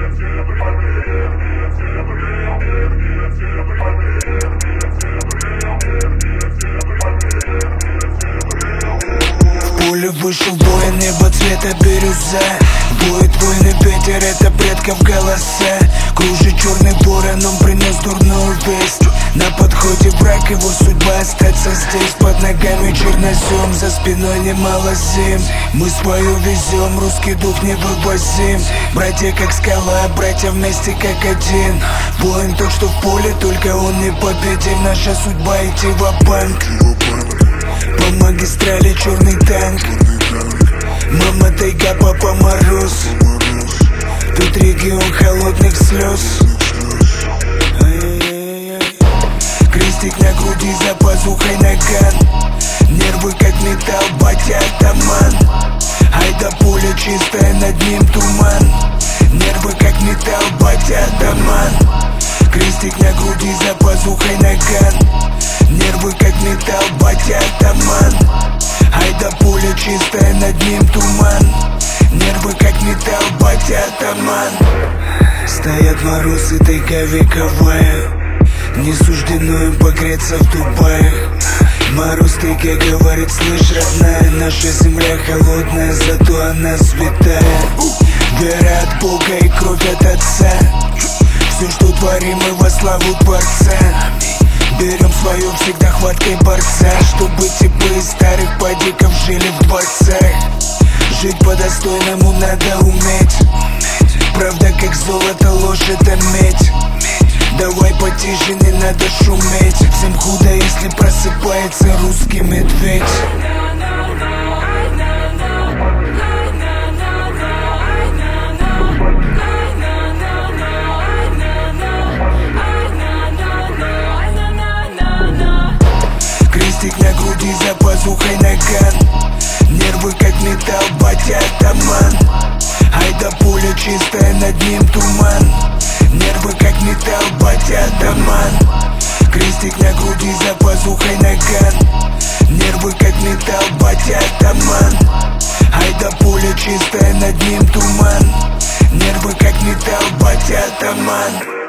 Вышел в бой, небо цвета бирюза. Будет войны ветер, это предков голоса. Кружит черный ворон, он принес дурную весть. На подходе враг, его судьба остаться здесь. Под ногами чернозем, за спиной немало зим. Мы свою везем, русский дух невывозим. Братья как скала, братья вместе как один. Воин тот, что в поле, только он не победим. Наша судьба идти ва-банк. По магистрали черный танк. Мама тайга, папа мороз. Тут регион холодных слез. Крестик на груди, за пазухой наган. Нервы как металл, батя атаман. Ай да поле чистое, над ним туман. Нервы как металл, батя атаман. Крестик на груди, за пазухой наган. Нервы как металл, батя атаман. Ай да поле чистое, над ним туман. Нервы как металл, батя атаман. Стоят морозы, тайга вековая. Не суждено им погреться в Дубае. Мороз тайга говорит: слышь, родная, наша земля холодная, зато она святая. Вера от Бога и кровь от Отца. Все, что творим, мы во славу Творца. Берем свое всегда хваткой борца, чтобы типы из старых падиков жили в дворцах. Жить по-достойному надо уметь. Правда как золото, ложь это медь. Давай потише, не надо шуметь. Всем худо, если просыпается русский медведь. Крестик на груди, за пазухой наган. Нервы как металл, батя атаман. Ай да поле чистое, над ним туман. Нервы как металл, батя атаман. Крестик на груди, за пазухой наган. Нервы как металл, батя атаман. Ай да поле чистое, над ним туман. Нервы как металл, батя атаман.